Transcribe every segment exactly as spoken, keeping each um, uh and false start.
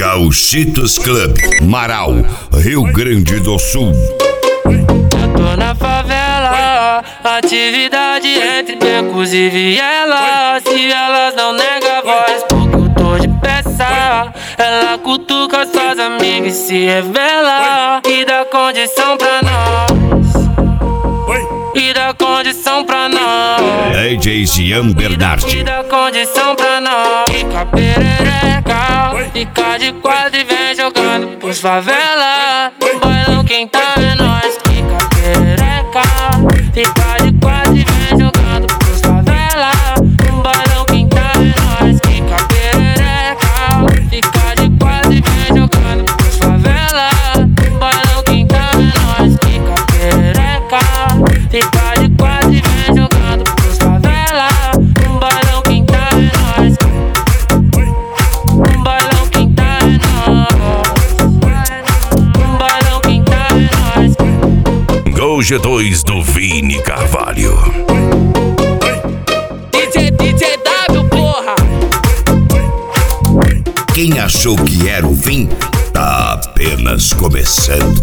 Gauchitos Club, Marau, Rio Grande do Sul. Eu tô na favela, atividade entre becos e vielas. Se elas não negam a voz, porque eu tô de peça. Ela cutuca suas amigas e se revela e dá condição pra nós, e dá condição pra nós. D J Jean Bernardi. E dá condição pra nós. Fica perereca, fica de quadro e vem jogando pros favela. No bailão quem tá é nós. Fica perereca, fica de quadro e vem jogando pros favela. No bailão quem tá é nós. Fica perereca, fica de quadro e vem jogando pros favela. No bailão quem tá é nós. Fica perereca, fica de quadro e vem jogando pros favela. No bailão quem tá é nós. No bailão quem tá é nós. No bailão quem tá é nós. Gol G dois do Vini Carvalho. D J, D J W, porra! Quem achou que era o fim, tá apenas começando.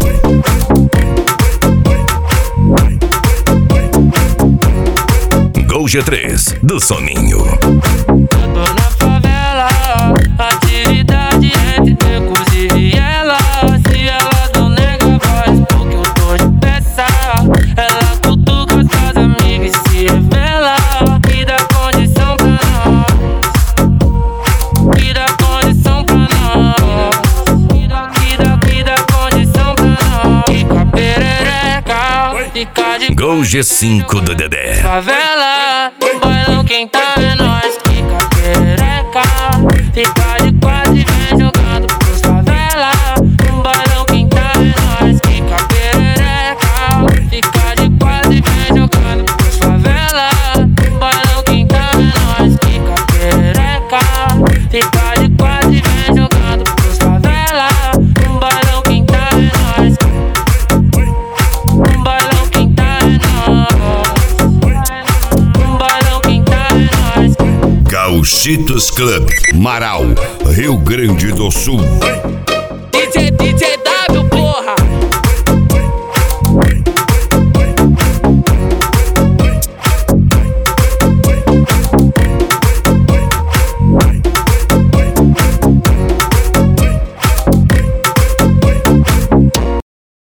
Gol G três do Soninho. Eu tô na favela, atividade entre becos e vielas. Se elas não negam a voz, porque eu tô de peça. Ela cutuca suas amigas e se revela e dá condição pra nós, e dá condição pra nós, e dá, e dá, e dá condição pra nós. Fica perereca, fica de Gol G cinco do Dedé. favela, no bailão quem tá é nós. Fica perereca, fica de quadro e vem jogando pros favela. No bailão quem tá é nós. Fica perereca, fica de quadro e vem jogando pros favela. No bailão quem tá é nós. Fica perereca, fica de quadro e vem jogando pros favela. No bailão quem tá é nós. No bailão quem tá é nós. No bailão quem tá é nós. Gauchitos Club, Marau, Rio Grande do Sul. D J, D J